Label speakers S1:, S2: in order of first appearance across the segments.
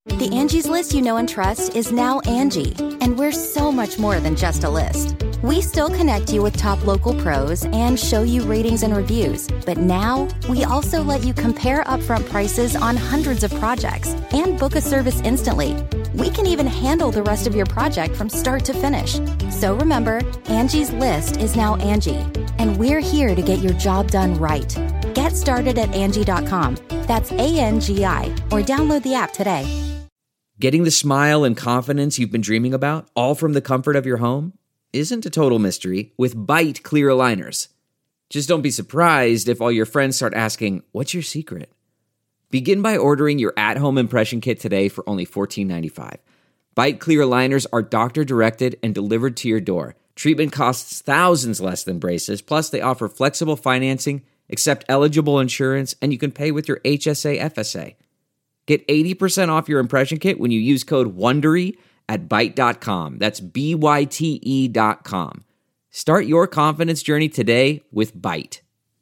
S1: The Angie's List you know and trust is now Angie, and we're so much more than just a list. We still connect you with top local pros and show you ratings and reviews, but now we also let you compare upfront prices on hundreds of projects and book a service instantly. We can even handle the rest of your project from start to finish. So remember, Angie's List is now Angie, and we're here to get your job done right. Get started at Angie.com. That's ANGI, or download the app today.
S2: Getting the smile and confidence you've been dreaming about, all from the comfort of your home, isn't a total mystery with Byte clear aligners. Just don't be surprised if all your friends start asking, "What's your secret?" Begin by ordering your at-home impression kit today for only $14.95. Byte clear aligners are doctor-directed and delivered to your door. Treatment costs thousands less than braces, plus they offer flexible financing, accept eligible insurance, and you can pay with your HSA FSA. Get 80% off your impression kit when you use code WONDERY at Byte.com. That's BYTE.com. Start your confidence journey today with Byte.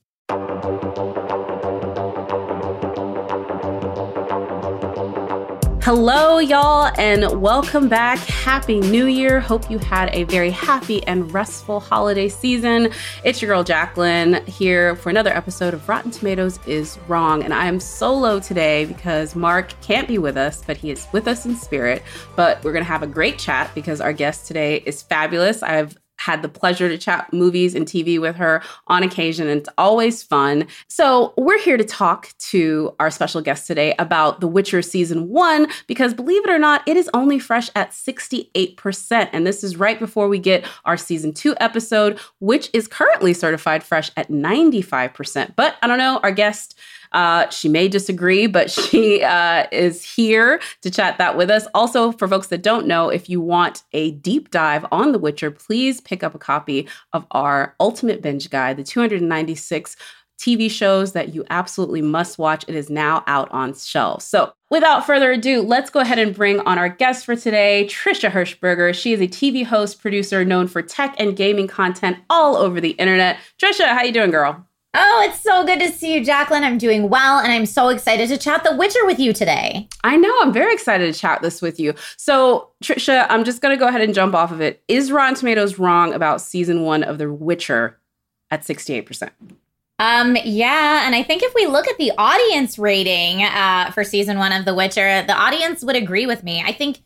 S3: Hello, y'all, and welcome back. Happy New Year. Hope you had a very happy and restful holiday season. It's your girl, Jacqueline, here for another episode of Rotten Tomatoes is Wrong. And I am solo today because Mark can't be with us, but he is with us in spirit. But we're going to have a great chat because our guest today is fabulous. I've had the pleasure to chat movies and TV with her on occasion, and it's always fun. So we're here to talk to our special guest today about The Witcher Season 1, because believe it or not, it is only fresh at 68%. And this is right before we get our Season 2 episode, which is currently certified fresh at 95%. But I don't know, our guest, she may disagree, but she is here to chat that with us. Also, for folks that don't know, if you want a deep dive on The Witcher, please pick up a copy of our Ultimate Binge Guide, the 296 TV shows that you absolutely must watch. It is now out on shelves. So without further ado, let's go ahead and bring on our guest for today, Trisha Hirschberger. She is a TV host, producer known for tech and gaming content all over the internet. Trisha, how you doing, girl?
S4: Oh, it's so good to see you, Jacqueline. I'm doing well, and I'm so excited to chat The Witcher with you today.
S3: I know. I'm very excited to chat this with you. So, Trisha, I'm just going to go ahead and jump off of it. Is Rotten Tomatoes wrong about Season 1 of The Witcher at 68%?
S4: Yeah, and I think if we look at the audience rating for Season 1 of The Witcher, the audience would agree with me. I think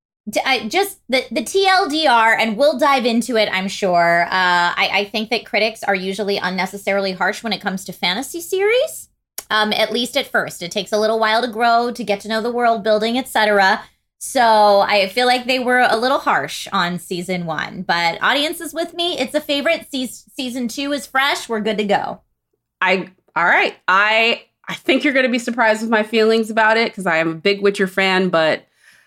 S4: just the TLDR, and we'll dive into it, I'm sure. I think that critics are usually unnecessarily harsh when it comes to fantasy series, at least at first. It takes a little while to grow, to get to know the world building, etc. So I feel like they were a little harsh on Season 1, but audience is with me. It's a favorite. Season 2 is fresh. We're good to go.
S3: All right. I think you're going to be surprised with my feelings about it because I am a big Witcher fan, but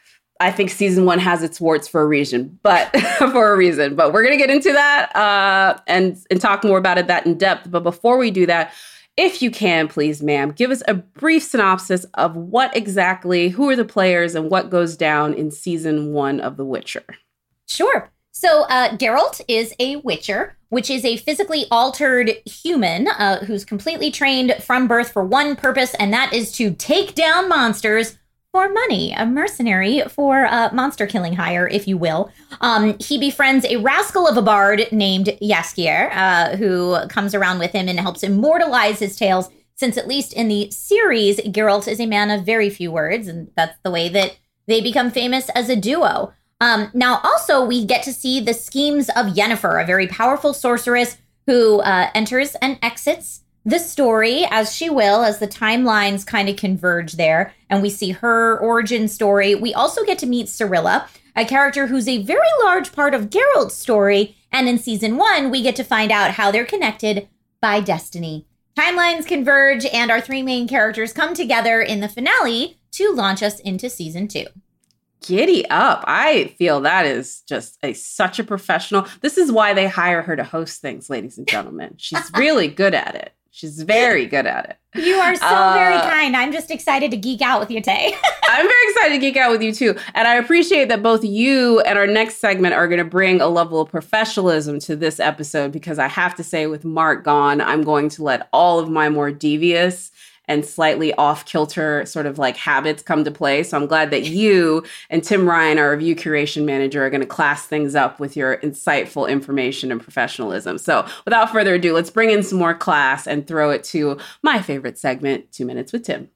S3: I think Season 1 has its warts for a reason, but we're going to get into that and talk more about it that in depth. But before we do that, if you can, please, ma'am, give us a brief synopsis of who are the players and what goes down in Season 1 of The Witcher.
S4: Sure. So Geralt is a Witcher, which is a physically altered human who's completely trained from birth for one purpose, and that is to take down monsters for money, a mercenary for monster killing hire, if you will. He befriends a rascal of a bard named Jaskier, who comes around with him and helps immortalize his tales, since at least in the series, Geralt is a man of very few words, and that's the way that they become famous as a duo. Now, also, we get to see the schemes of Yennefer, a very powerful sorceress who enters and exits the story as she will, as the timelines kind of converge there, and we see her origin story. We also get to meet Cirilla, a character who's a very large part of Geralt's story, and in Season 1, we get to find out how they're connected by destiny. Timelines converge, and our three main characters come together in the finale to launch us into Season 2.
S3: Giddy up. I feel that is just such a professional. This is why they hire her to host things, ladies and gentlemen. She's really good at it. She's very good at it.
S4: You are so very kind. I'm just excited to geek out with you today.
S3: I'm very excited to geek out with you too. And I appreciate that both you and our next segment are going to bring a level of professionalism to this episode, because I have to say, with Mark gone, I'm going to let all of my more devious and slightly off-kilter sort of like habits come to play. So I'm glad that you and Tim Ryan, our review curation manager, are going to class things up with your insightful information and professionalism. So without further ado, let's bring in some more class and throw it to my favorite segment, 2 Minutes with Tim.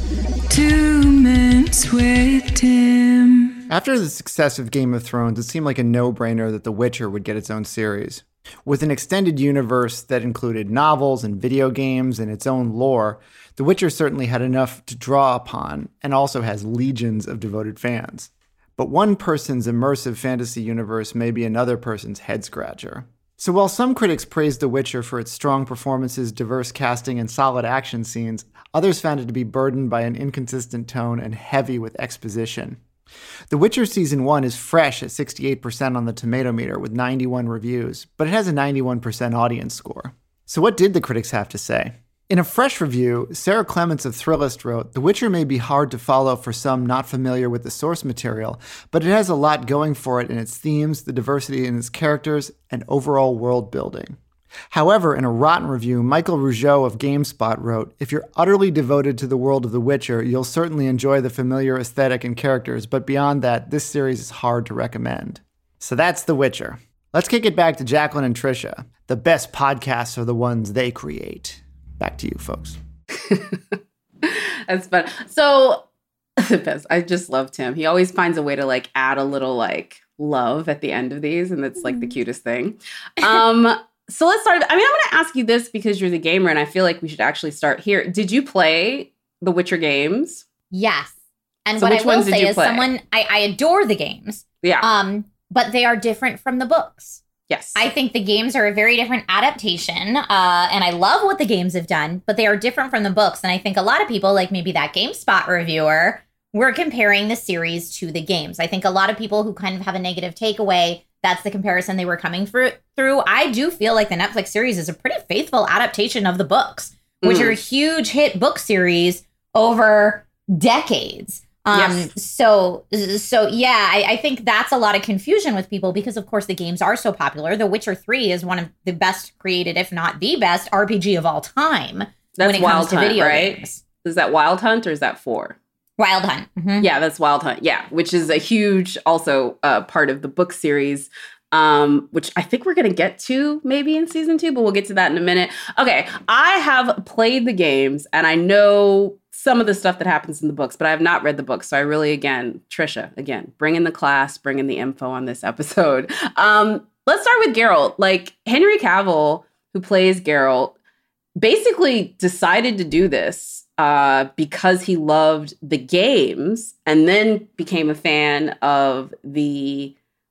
S5: 2 Minutes with Tim.
S6: After the success of Game of Thrones, it seemed like a no-brainer that The Witcher would get its own series. With an extended universe that included novels and video games and its own lore, The Witcher certainly had enough to draw upon and also has legions of devoted fans. But one person's immersive fantasy universe may be another person's head-scratcher. So while some critics praised The Witcher for its strong performances, diverse casting, and solid action scenes, others found it to be burdened by an inconsistent tone and heavy with exposition. The Witcher Season 1 is fresh at 68% on the Tomato Meter with 91 reviews, but it has a 91% audience score. So what did the critics have to say? In a fresh review, Sarah Clements of Thrillist wrote, "The Witcher may be hard to follow for some not familiar with the source material, but it has a lot going for it in its themes, the diversity in its characters, and overall world building." However, in a rotten review, Michael Rougeau of GameSpot wrote, "If you're utterly devoted to the world of The Witcher, you'll certainly enjoy the familiar aesthetic and characters, but beyond that, this series is hard to recommend." So that's The Witcher. Let's kick it back to Jacqueline and Trisha. The best podcasts are the ones they create. Back to you, folks.
S3: That's fun. So the best. I just love Tim. He always finds a way to like add a little like love at the end of these, and that's like the cutest thing. So let's start. I mean, I'm going to ask you this because you're the gamer, and I feel like we should actually start here. Did you play the Witcher games?
S4: Yes. And
S3: So
S4: what
S3: which
S4: I will
S3: ones did
S4: say
S3: you
S4: is
S3: play?
S4: I adore the games.
S3: Yeah.
S4: But they are different from the books.
S3: Yes.
S4: I think the games are a very different adaptation, and I love what the games have done, but they are different from the books. And I think a lot of people, like maybe that GameSpot reviewer, were comparing the series to the games. I think a lot of people who kind of have a negative takeaway, that's the comparison they were coming through. I do feel like the Netflix series is a pretty faithful adaptation of the books, which are a huge hit book series over decades.
S3: Yes.
S4: So yeah, I think that's a lot of confusion with people because, of course, the games are so popular. The Witcher 3 is one of the best created, if not the best, RPG of all time.
S3: That's
S4: when it
S3: Wild
S4: comes to
S3: Hunt,
S4: video
S3: right?
S4: games.
S3: Is that Wild Hunt or is that 4?
S4: Wild Hunt. Mhm.
S3: Yeah, that's Wild Hunt. Yeah, which is a huge also part of the book series, which I think we're going to get to maybe in season 2, but we'll get to that in a minute. Okay, I have played the games and I know some of the stuff that happens in the books, but I have not read the books. So I really, again, Trisha, bring in the class, bring in the info on this episode. Let's start with Geralt. Like Henry Cavill, who plays Geralt, basically decided to do this because he loved the games and then became a fan of the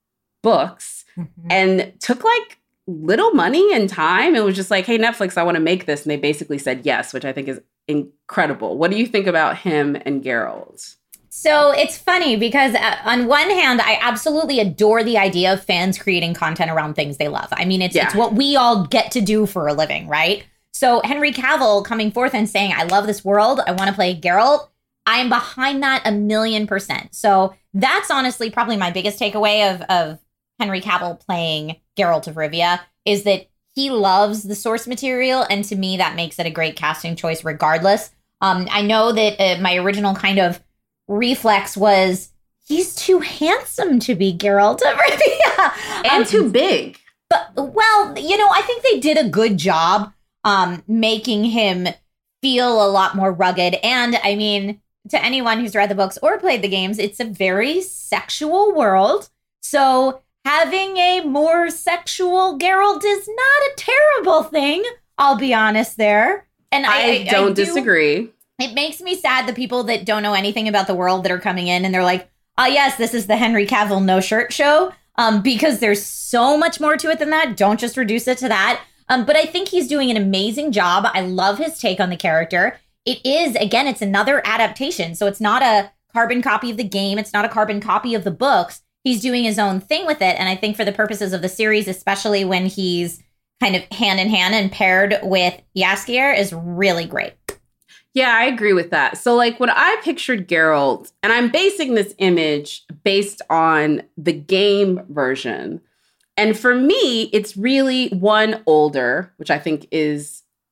S3: books and took like little money and time and was just like, hey, Netflix, I want to make this. And they basically said yes, which I think is incredible. What do you think about him and Geralt?
S4: So it's funny because on one hand, I absolutely adore the idea of fans creating content around things they love. I mean, it's what we all get to do for a living, right? So Henry Cavill coming forth and saying, I love this world, I want to play Geralt, I am behind that 1,000,000%. So that's honestly probably my biggest takeaway of Henry Cavill playing Geralt of Rivia is that he loves the source material. And to me, that makes it a great casting choice regardless. I know that my original kind of reflex was he's too handsome to be Geralt of Rivia.
S3: And too big.
S4: But, well, I think they did a good job making him feel a lot more rugged. And I mean, to anyone who's read the books or played the games, it's a very sexual world. So having a more sexual Geralt is not a terrible thing. I'll be honest there. And
S3: I don't disagree.
S4: It makes me sad the people that don't know anything about the world that are coming in and they're like, oh, yes, this is the Henry Cavill no shirt show. Because there's so much more to it than that. Don't just reduce it to that. But I think he's doing an amazing job. I love his take on the character. It is, again, it's another adaptation. So it's not a carbon copy of the game. It's not a carbon copy of the books. He's doing his own thing with it. And I think for the purposes of the series, especially when he's kind of hand in hand and paired with Jaskier, is really great.
S3: Yeah, I agree with that. So like when I pictured Geralt, and I'm basing this image based on the game version. And for me, it's really one older, which I think is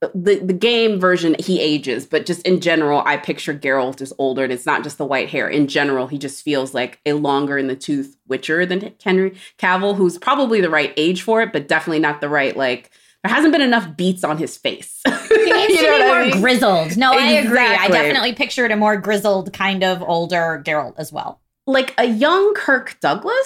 S3: the game version, he ages, but just in general, I picture Geralt as older, and it's not just the white hair. In general, he just feels like a longer in the tooth Witcher than Henry Cavill, who's probably the right age for it, but definitely not the right, like, there hasn't been enough beats on his face.
S4: He needs to be more grizzled. No,
S3: Exactly.
S4: I agree. I definitely pictured a more grizzled kind of older Geralt as well.
S3: Like a young Kurt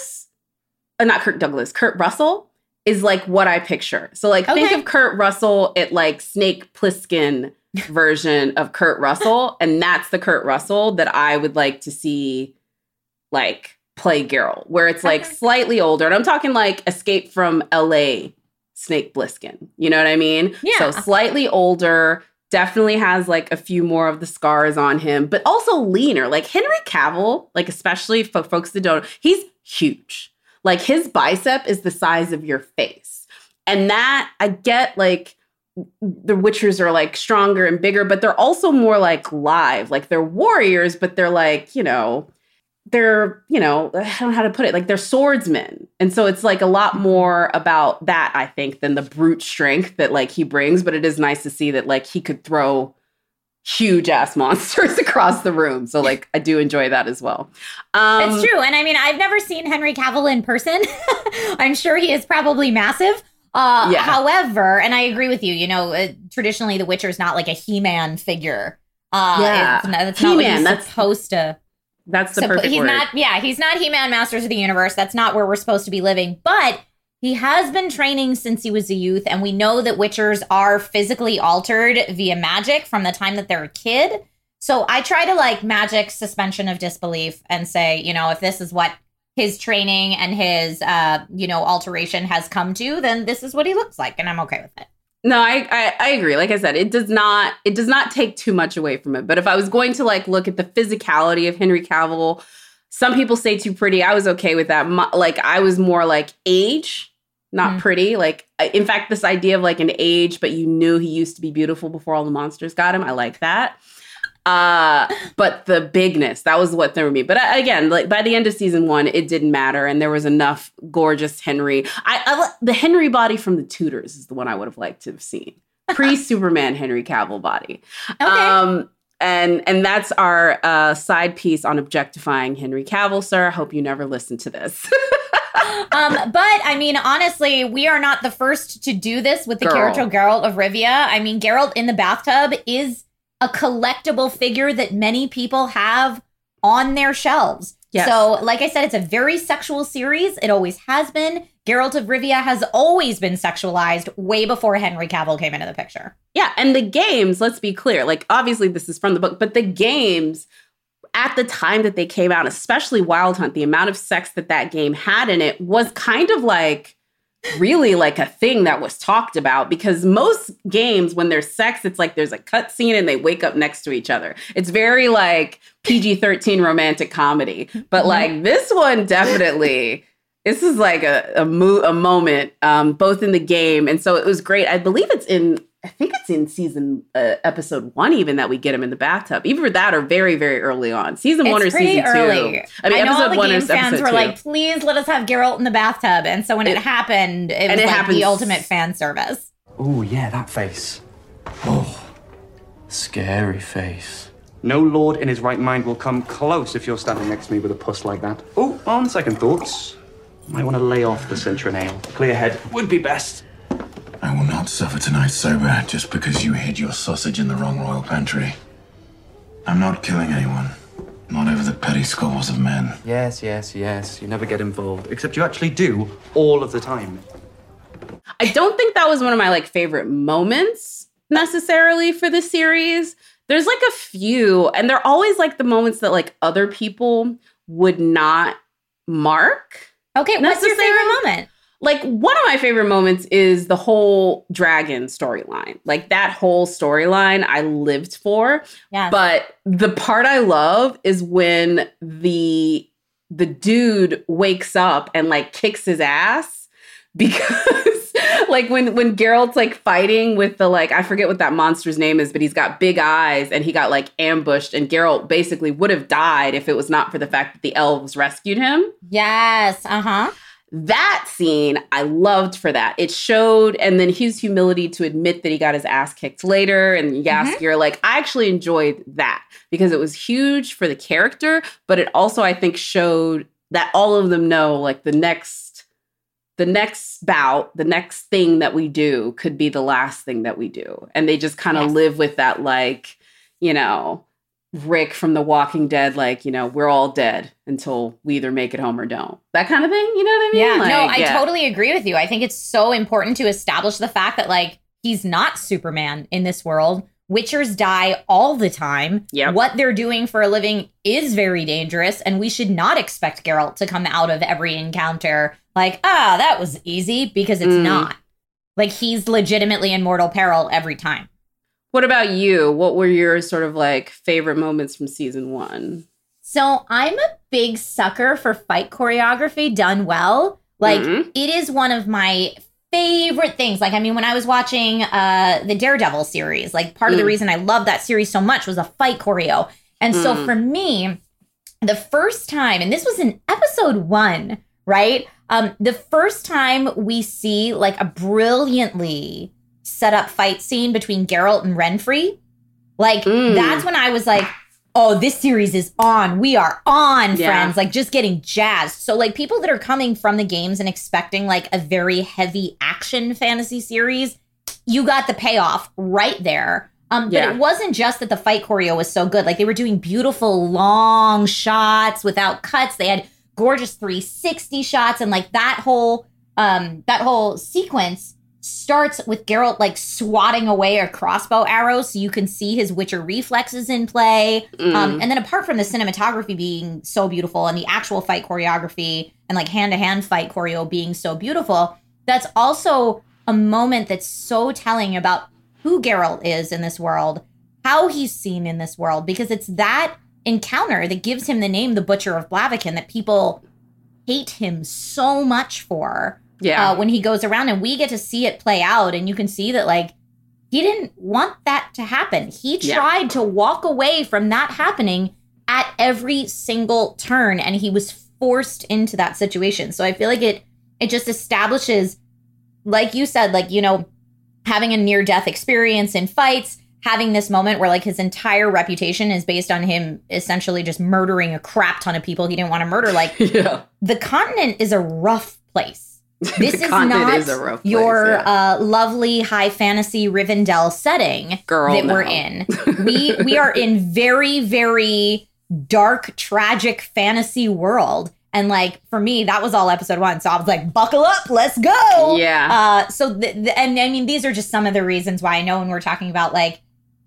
S3: Russell is like what I picture. So like think of Kurt Russell at like Snake Plissken version of Kurt Russell. And that's the Kurt Russell that I would like to see like play Geralt, where it's like slightly older. And I'm talking like Escape from LA Snake Plissken. You know what I mean?
S4: Yeah.
S3: So slightly older, definitely has like a few more of the scars on him, but also leaner. Like Henry Cavill, like especially for folks that don't, he's huge. Like his bicep is the size of your face. And that I get, like the Witchers are like stronger and bigger, but they're also more like live. Like they're warriors, but they're like, they're, I don't know how to put it, like they're swordsmen. And so it's like a lot more about that, I think, than the brute strength that like he brings. But it is nice to see that like he could throw huge ass monsters across the room. So like I do enjoy that as well.
S4: It's true. And I mean, I've never seen Henry Cavill in person. I'm sure he is probably massive. However, and I agree with you, traditionally the Witcher is not like a He-Man figure. It's not what he's supposed to.
S3: That's the perfect word.
S4: He's not He-Man Masters of the Universe. That's not where we're supposed to be living. But he has been training since he was a youth. And we know that Witchers are physically altered via magic from the time that they're a kid. So I try to like magic suspension of disbelief and say, if this is what his training and his, alteration has come to, then this is what he looks like. And I'm okay with it.
S3: No, I agree. Like I said, it does not take too much away from it. But if I was going to like look at the physicality of Henry Cavill, some people say too pretty. I was okay with that. Like I was more like age, not pretty. Like in fact, this idea of like an age, but you knew he used to be beautiful before all the monsters got him. I like that. But the bigness, that was what threw me. But again, like by the end of season 1, it didn't matter. And there was enough gorgeous Henry. The Henry body from the Tudors is the one I would have liked to have seen. Pre-Superman Henry Cavill body. Okay. And that's our side piece on objectifying Henry Cavill, sir. I hope you never listen to this.
S4: But I mean, honestly, we are not the first to do this with the character Geralt of Rivia. I mean, Geralt in the bathtub is a collectible figure that many people have on their shelves. Yes. So, like I said, it's a very sexual series. It always has been. Geralt of Rivia has always been sexualized way before Henry Cavill came into the picture.
S3: Yeah, and the games, let's be clear, like obviously this is from the book, but the games at the time that they came out, especially Wild Hunt, the amount of sex that game had in it was kind of like really like a thing that was talked about, because most games, when there's sex, it's like there's a cut scene and they wake up next to each other. It's very like PG-13 romantic comedy. But like this one, definitely, this is like a moment, both in the game. And so it was great. I believe I think it's in season episode 1 even that we get him in the bathtub. Either that or very, very early on. Season 1 or season 2.
S4: Early.
S3: I mean,
S4: I know
S3: episode
S4: all the
S3: 1
S4: game
S3: or
S4: fans
S3: episode
S4: were
S3: 2.
S4: like, please let us have Geralt in the bathtub. And so when it happened, it was like the ultimate fan service.
S7: Oh, yeah, that face. Oh, scary face. No lord in his right mind will come close if you're standing next to me with a puss like that. Oh, on second thoughts, might want to lay off the Citronale. Clear head would be best.
S8: I will not suffer tonight sober just because you hid your sausage in the wrong royal pantry. I'm not killing anyone. Not over the petty squabbles of men.
S7: Yes. You never get involved. Except you actually do all of the time.
S3: I don't think that was one of my like favorite moments necessarily for the series. There's like a few, and they're always like the moments that like other people would not mark.
S4: Okay, what's your favorite moment?
S3: Like, one of my favorite moments is the whole dragon storyline. Like, that whole storyline I lived for.
S4: Yes.
S3: But the part I love is when the dude wakes up and, like, kicks his ass. Because, like, when Geralt's, like, fighting with the, like, I forget what that monster's name is, but he's got big eyes and he got, like, ambushed. And Geralt basically would have died if it was not for the fact that the elves rescued him.
S4: Yes, uh-huh.
S3: That scene, I loved for that. It showed, and then his humility to admit that he got his ass kicked later, and Jaskier, like, I actually enjoyed that because it was huge for the character, but it also, I think, showed that all of them know, like, the next bout, the next thing that we do could be the last thing that we do. And they just kind of live with that, like, you know, Rick from The Walking Dead, like, you know, we're all dead until we either make it home or don't. That kind of thing, you know what I mean?
S4: Yeah,
S3: like,
S4: no, I totally agree with you. I think it's so important to establish the fact that, like, he's not Superman in this world. Witchers die all the time.
S3: Yep.
S4: What they're doing for a living is very dangerous, and we should not expect Geralt to come out of every encounter like, that was easy, because it's not. Like, he's legitimately in mortal peril every time.
S3: What about you? What were your sort of like favorite moments from season 1?
S4: So I'm a big sucker for fight choreography done well. Like, it is one of my favorite things. Like, I mean, when I was watching the Daredevil series, like, part of the reason I loved that series so much was a fight choreo. And so for me, the first time, and this was in episode 1, right? The first time we see, like, a brilliantly set up fight scene between Geralt and Renfri, like, that's when I was like, oh, this series is on. We are on, friends. Like, just getting jazzed. So, like, people that are coming from the games and expecting, like, a very heavy action fantasy series, you got the payoff right there. But it wasn't just that the fight choreo was so good. Like, they were doing beautiful long shots without cuts. They had gorgeous 360 shots, and, like, that whole sequence starts with Geralt, like, swatting away a crossbow arrow so you can see his Witcher reflexes in play. And then apart from the cinematography being so beautiful and the actual fight choreography and, like, hand-to-hand fight choreo being so beautiful, that's also a moment that's so telling about who Geralt is in this world, how he's seen in this world, because it's that encounter that gives him the name the Butcher of Blaviken that people hate him so much for. When he goes around, and we get to see it play out, and you can see that, like, he didn't want that to happen. He tried to walk away from that happening at every single turn, and he was forced into that situation. So I feel like it just establishes, like you said, like, you know, having a near-death experience in fights, having this moment where, like, his entire reputation is based on him essentially just murdering a crap ton of people he didn't want to murder. Like, the continent is a rough place. This is not your lovely high fantasy Rivendell setting that we're in. We are in very, very dark, tragic fantasy world. And, like, for me, that was all episode 1. So I was like, buckle up, let's go.
S3: Yeah.
S4: And I mean, these are just some of the reasons why I know when we're talking about, like,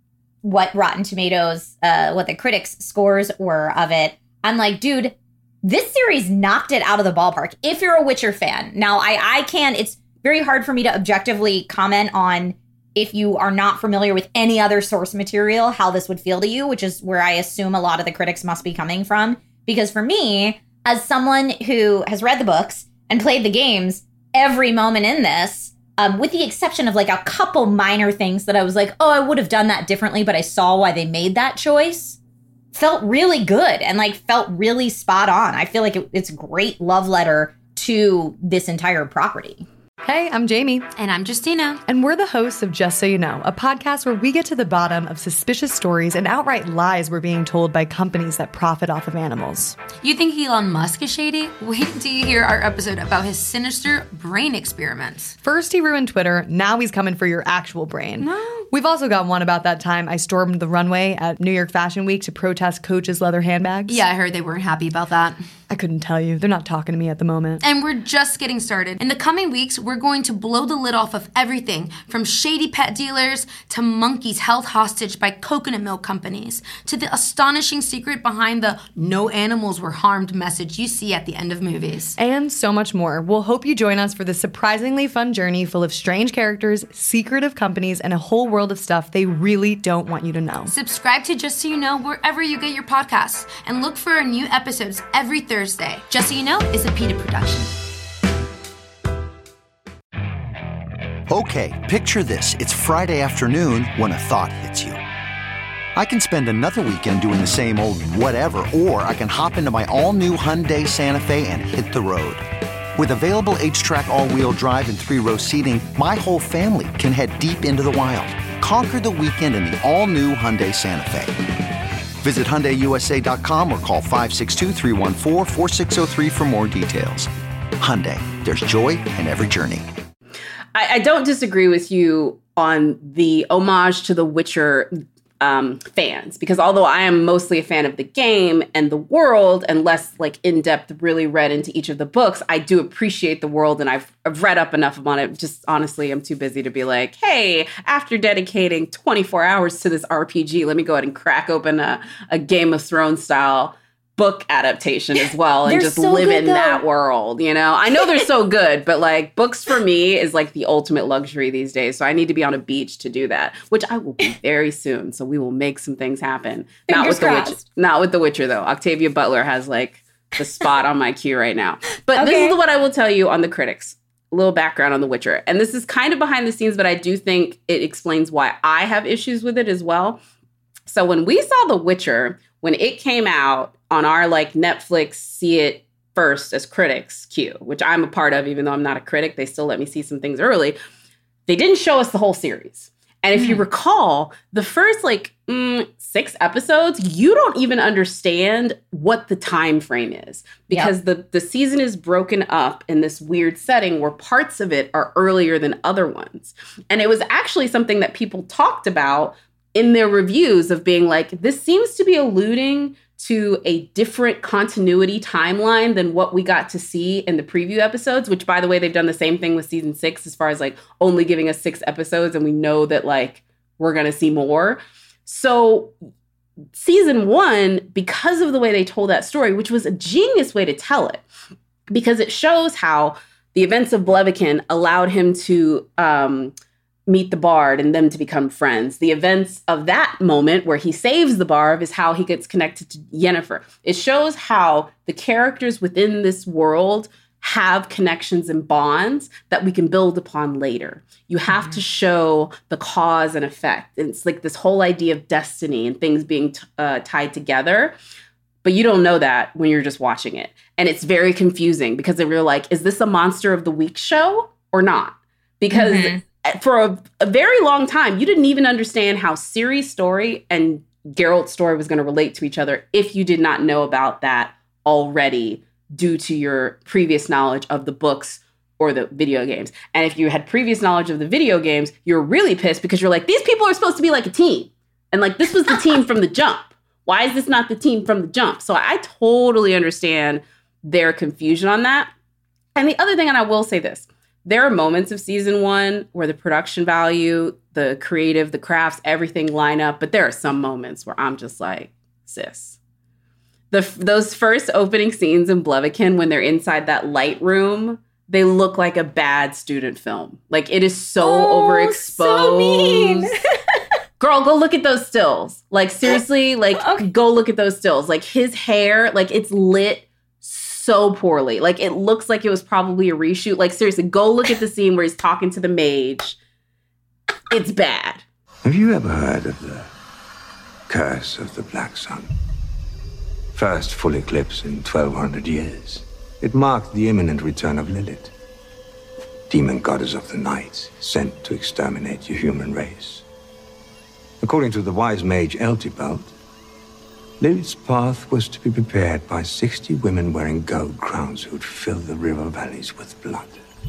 S4: what Rotten Tomatoes, what the critics' scores were of it, I'm like, dude, this series knocked it out of the ballpark. If you're a Witcher fan. Now, I can, it's very hard for me to objectively comment on, if you are not familiar with any other source material, how this would feel to you, which is where I assume a lot of the critics must be coming from. Because for me, as someone who has read the books and played the games, every moment in this, with the exception of, like, a couple minor things that I was like, oh, I would have done that differently, but I saw why they made that choice, felt really good and, like, felt really spot on. I feel like it's a great love letter to this entire property.
S9: Hey, I'm Jamie.
S10: And I'm Justina.
S9: And we're the hosts of Just So You Know, a podcast where we get to the bottom of suspicious stories and outright lies we're being told by companies that profit off of animals.
S10: You think Elon Musk is shady? Wait till you hear our episode about his sinister brain experiments.
S9: First he ruined Twitter, now he's coming for your actual brain.
S10: No.
S9: We've also got one about that time I stormed the runway at New York Fashion Week to protest Coach's leather handbags.
S10: Yeah, I heard they weren't happy about that.
S9: I couldn't tell you. They're not talking to me at the moment.
S10: And we're just getting started. In the coming weeks, we're going to blow the lid off of everything from shady pet dealers to monkeys held hostage by coconut milk companies to the astonishing secret behind the no animals were harmed message you see at the end of movies.
S9: And so much more. We'll hope you join us for this surprisingly fun journey full of strange characters, secretive companies, and a whole world of stuff they really don't want you to know.
S10: Subscribe to Just So You Know wherever you get your podcasts and look for our new episodes every Thursday. Just So You Know is a PETA production.
S11: Okay, picture this. It's Friday afternoon when a thought hits you. I can spend another weekend doing the same old whatever, or I can hop into my all-new Hyundai Santa Fe and hit the road. With available H-Track all-wheel drive and 3-row seating, my whole family can head deep into the wild. Conquer the weekend in the all-new Hyundai Santa Fe. Visit HyundaiUSA.com or call 562-314-4603 for more details. Hyundai, there's joy in every journey.
S3: I don't disagree with you on the homage to The Witcher fans, because although I am mostly a fan of the game and the world and less like in-depth really read into each of the books, I do appreciate the world and I've read up enough on it. Just honestly, I'm too busy to be like, hey, after dedicating 24 hours to this RPG, let me go ahead and crack open a Game of Thrones style book adaptation as well and just so live in that world, you know? I know they're so good, but like books for me is like the ultimate luxury these days. So I need to be on a beach to do that, which I will be very soon. So we will make some things happen. Not with The Witcher though. Octavia Butler has like the spot on my queue right now. But this is what I will tell you on the critics. A little background on The Witcher. And this is kind of behind the scenes, but I do think it explains why I have issues with it as well. So when we saw The Witcher, when it came out on our like Netflix see it first as critics queue, which I'm a part of, even though I'm not a critic, they still let me see some things early. They didn't show us the whole series. And if you recall, the first like 6 episodes, you don't even understand what the time frame is because the season is broken up in this weird setting where parts of it are earlier than other ones. And it was actually something that people talked about in their reviews of being like, this seems to be alluding to a different continuity timeline than what we got to see in the preview episodes, which, by the way, they've done the same thing with season 6 as far as like only giving us 6 episodes. And we know that like we're going to see more. So season 1, because of the way they told that story, which was a genius way to tell it, because it shows how the events of Blaviken allowed him to meet the Bard and them to become friends. The events of that moment where he saves the Bard is how he gets connected to Yennefer. It shows how the characters within this world have connections and bonds that we can build upon later. You have to show the cause and effect. And it's like this whole idea of destiny and things being tied together. But you don't know that when you're just watching it. And it's very confusing because they were like, is this a Monster of the Week show or not? Because for a very long time, you didn't even understand how Ciri's story and Geralt's story was going to relate to each other if you did not know about that already due to your previous knowledge of the books or the video games. And if you had previous knowledge of the video games, you're really pissed because you're like, these people are supposed to be like a team. And like, this was the team from the jump. Why is this not the team from the jump? So I totally understand their confusion on that. And the other thing, and I will say this, there are moments of season 1 where the production value, the creative, the crafts, everything line up. But there are some moments where I'm just like, sis. Those first opening scenes in Blaviken when they're inside that light room, they look like a bad student film. Like it is so overexposed. So mean. Girl, go look at those stills. Like seriously, like go look at those stills. Like his hair, like it's lit so poorly. Like it looks like it was probably a reshoot. Like seriously, go look at the scene where he's talking to the mage. It's bad.
S12: Have you ever heard of the curse of the Black Sun? First full eclipse in 1200 years. It marked the imminent return of Lilith, demon goddess of the night, sent to exterminate the human race. According to the wise mage Eltibald, Lilith's path was to be prepared by 60 women wearing gold crowns who'd fill the river valleys with blood.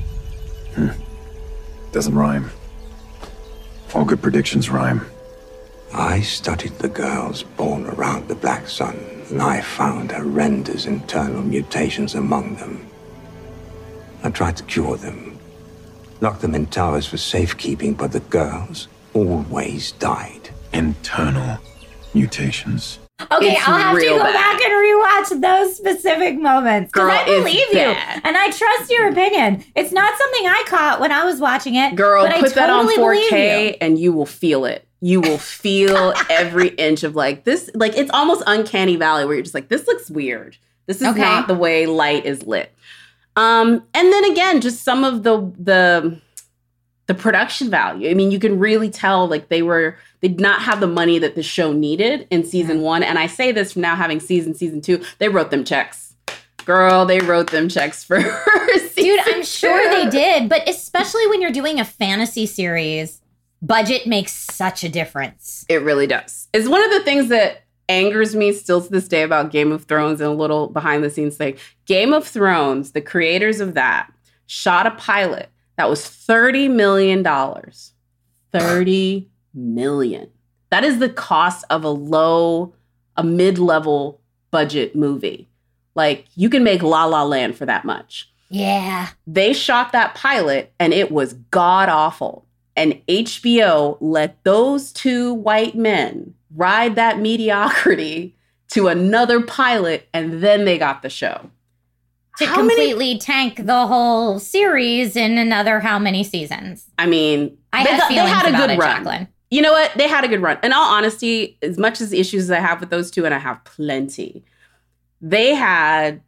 S8: Doesn't rhyme. All good predictions rhyme.
S12: I studied the girls born around the Black Sun, and I found horrendous internal mutations among them. I tried to cure them, locked them in towers for safekeeping, but the girls always died.
S8: Internal mutations?
S4: Okay, I'll have to go back and rewatch those specific moments. Because I believe you. And I trust your opinion. It's not something I caught when I was watching it.
S3: Girl,
S4: but
S3: put that on 4K
S4: you.
S3: And you will feel it. You will feel every inch of like this. Like it's almost uncanny valley where you're just like, this looks weird. This is not the way light is lit. And then again, just some of the production value. I mean, you can really tell like they did not have the money that the show needed in season 1. And I say this from now having season 2. They wrote them checks. Girl, they wrote them checks for
S4: Dude, I'm sure they did. But especially when you're doing a fantasy series, budget makes such a difference.
S3: It really does. It's one of the things that angers me still to this day about Game of Thrones, and a little behind the scenes thing. Game of Thrones, the creators of that, shot a pilot that was $30 million. $30 million. That is the cost of a mid-level budget movie. Like, you can make La La Land for that much.
S4: Yeah.
S3: They shot that pilot and it was god-awful. And HBO let those two white men ride that mediocrity to another pilot, and then they got the show.
S4: To completely tank the whole series in another how many seasons?
S3: I mean,
S4: they had
S3: a good run.
S4: Jacqueline.
S3: You know what? They had a good run. In all honesty, as much as the issues I have with those two, and I have plenty, they had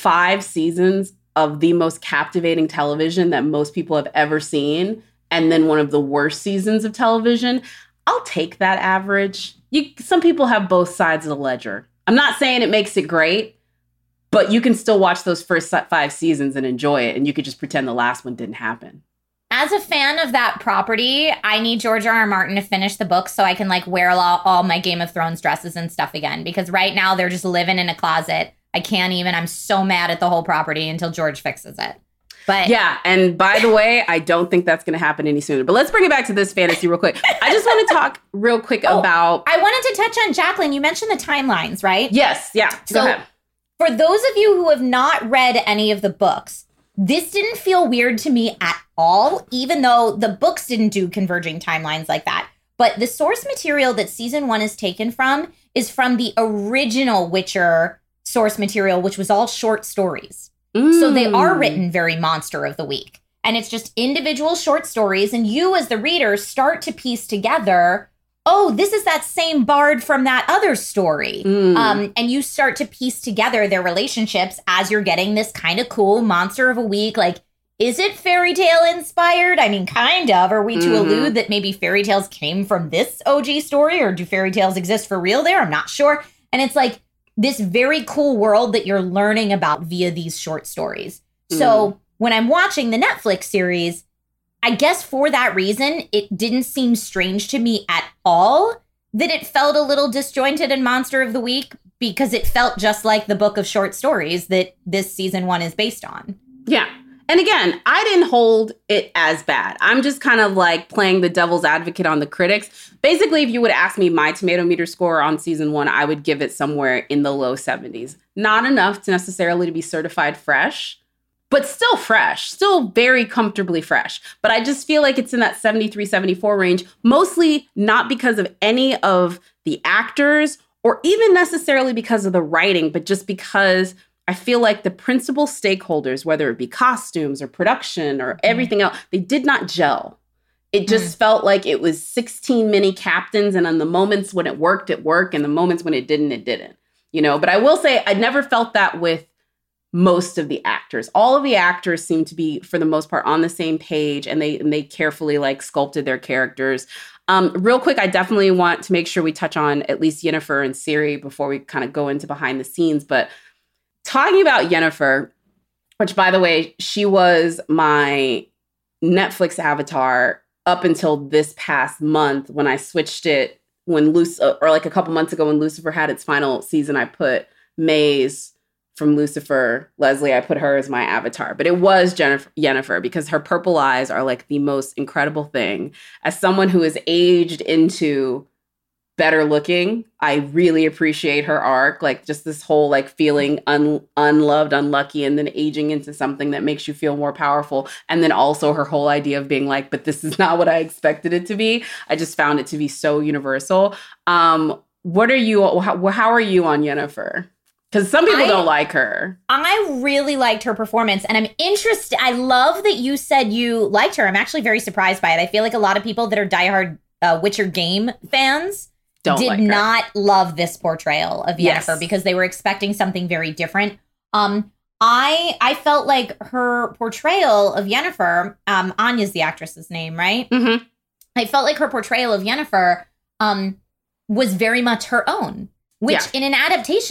S3: 5 seasons of the most captivating television that most people have ever seen, and then one of the worst seasons of television. I'll take that average. Some people have both sides of the ledger. I'm not saying it makes it great, but you can still watch those first 5 seasons and enjoy it, and you could just pretend the last one didn't happen.
S4: As a fan of that property, I need George R.R. Martin to finish the book so I can wear all my Game of Thrones dresses and stuff again. Because right now they're just living in a closet. I can't even. I'm so mad at the whole property until George fixes it. But
S3: yeah, and by the way, I don't think that's going to happen any sooner. But let's bring it back to this fantasy real quick. I just want to talk real quick about...
S4: I wanted to touch on Jacqueline. You mentioned the timelines, right?
S3: Yes, yeah. Go ahead.
S4: For those of you who have not read any of the books, this didn't feel weird to me at all, even though the books didn't do converging timelines like that. But the source material that season 1 is taken from is from the original Witcher source material, which was all short stories. So they are written very Monster of the Week. And it's just individual short stories. And you as the reader start to piece together, oh, this is that same bard from that other story. And you start to piece together their relationships as you're getting this kind of cool Monster of a Week. Like, is it fairy tale inspired? I mean, kind of. Are we to allude that maybe fairy tales came from this OG story? Or do fairy tales exist for real there? I'm not sure. And it's like this very cool world that you're learning about via these short stories. So when I'm watching the Netflix series, I guess for that reason, it didn't seem strange to me at all that it felt a little disjointed in Monster of the Week, because it felt just like the book of short stories that this season 1 is based on.
S3: Yeah. And again, I didn't hold it as bad. I'm just kind of like playing the devil's advocate on the critics. Basically, if you would ask me my tomato meter score on season 1, I would give it somewhere in the low 70s. Not enough to necessarily to be certified fresh, but still fresh, still very comfortably fresh. But I just feel like it's in that 73, 74 range, mostly not because of any of the actors or even necessarily because of the writing, but just because I feel like the principal stakeholders, whether it be costumes or production or everything else, they did not gel. It just felt like it was 16 mini captains, and on the moments when it worked, and the moments when it didn't, you know? But I will say I never felt that with most of the actors. All of the actors seem to be, for the most part, on the same page, and they carefully sculpted their characters. Real quick, I definitely want to make sure we touch on at least Yennefer and Ciri before we kind of go into behind the scenes. But talking about Yennefer, which, by the way, she was my Netflix avatar up until this past month when I switched it, when a couple months ago when Lucifer had its final season, I put Maze from Lucifer, Leslie, I put her as my avatar. But it was Yennefer, because her purple eyes are the most incredible thing. As someone who has aged into better looking, I really appreciate her arc. Just this whole feeling unloved, unlucky, and then aging into something that makes you feel more powerful. And then also her whole idea of being but this is not what I expected it to be. I just found it to be so universal. What are you, how are you on Yennefer? Because some people don't like her. I really liked her performance, and I'm interested. I love that you said you liked her. I'm actually very surprised by it. I feel like a lot of people that are diehard Witcher game fans did not love this portrayal of Yennefer because they were expecting something very different. I felt like her portrayal of Yennefer, Anya's the actress's name, right? Mm-hmm. I felt like her portrayal of Yennefer was very much her own, which in an adaptation,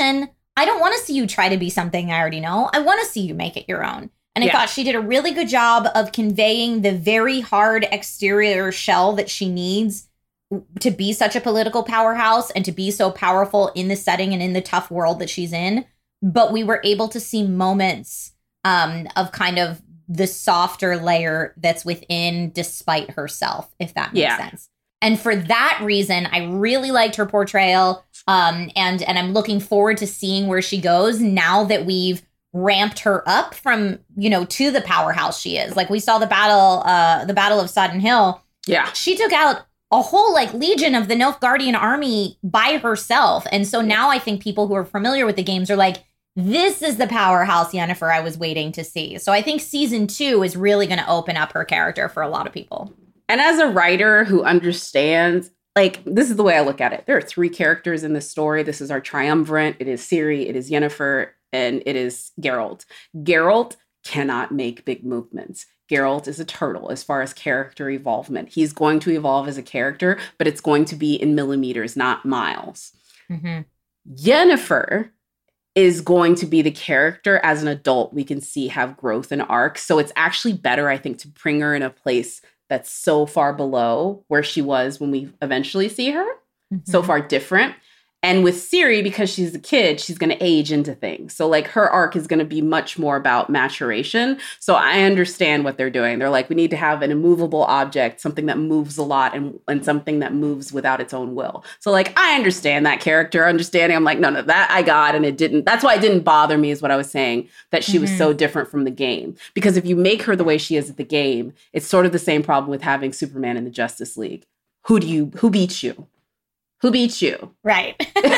S4: I don't want to see you try to be something I already know. I want to see you make it your own. And I thought she did a really good job of conveying the very hard exterior shell that she needs to be such a political powerhouse and to be so powerful in the setting and in the tough world that she's in. But we were able to see moments of kind of the softer layer that's within despite herself, if that makes sense. And for that reason, I really liked her portrayal. And I'm looking forward to seeing where she goes now that we've ramped her up from, to the powerhouse she is. Like we saw the battle of Sodden Hill.
S3: Yeah.
S4: She took out a whole legion of the Nilfgaardian army by herself. And so now I think people who are familiar with the games are like, this is the powerhouse Yennefer I was waiting to see. So I think season 2 is really going to open up her character for a lot of people.
S3: And as a writer who understands, this is the way I look at it. There are 3 characters in this story. This is our triumvirate. It is Ciri, it is Yennefer, and it is Geralt. Geralt cannot make big movements. Geralt is a turtle as far as character evolvement. He's going to evolve as a character, but it's going to be in millimeters, not miles.
S4: Mm-hmm.
S3: Yennefer is going to be the character as an adult we can see have growth and arc. So it's actually better, I think, to bring her in a place that's so far below where she was when we eventually see her. Mm-hmm. So far different. And with Ciri, because she's a kid, she's going to age into things. So her arc is going to be much more about maturation. So I understand what they're doing. They're like, we need to have an immovable object, something that moves a lot and something that moves without its own will. So I understand that character understanding. I'm like, no, that I got. And it didn't. That's why it didn't bother me is what I was saying, that she was so different from the game. Because if you make her the way she is at the game, it's sort of the same problem with having Superman in the Justice League. Who beats you? Who beats you?
S4: Right.